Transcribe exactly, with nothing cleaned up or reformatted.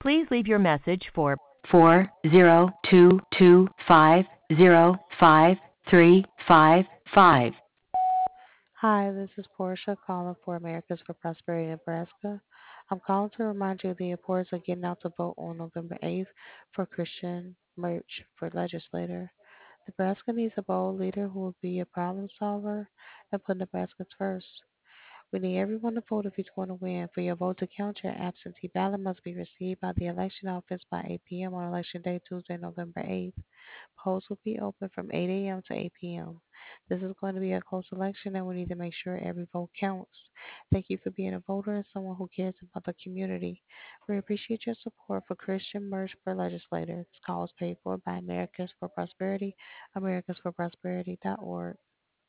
Please leave your message for four zero two two five zero five three five five. Hi, this is Portia calling for Americans for Prosperity, Nebraska. I'm calling to remind you of the importance of getting out to vote on November eighth for Christian Merch for legislator. Nebraska needs a bold leader who will be a problem solver and put Nebraskans first. We need everyone to vote if he's going to win. For your vote to count, your absentee ballot must be received by the election office by eight p.m. on Election Day, Tuesday, November eighth. Polls will be open from eight a.m. to eight p.m. This is going to be a close election, and we need to make sure every vote counts. Thank you for being a voter and someone who cares about the community. We appreciate your support for Christian Merch for Legislator. This call is paid for by Americans for Prosperity, americans for prosperity dot org.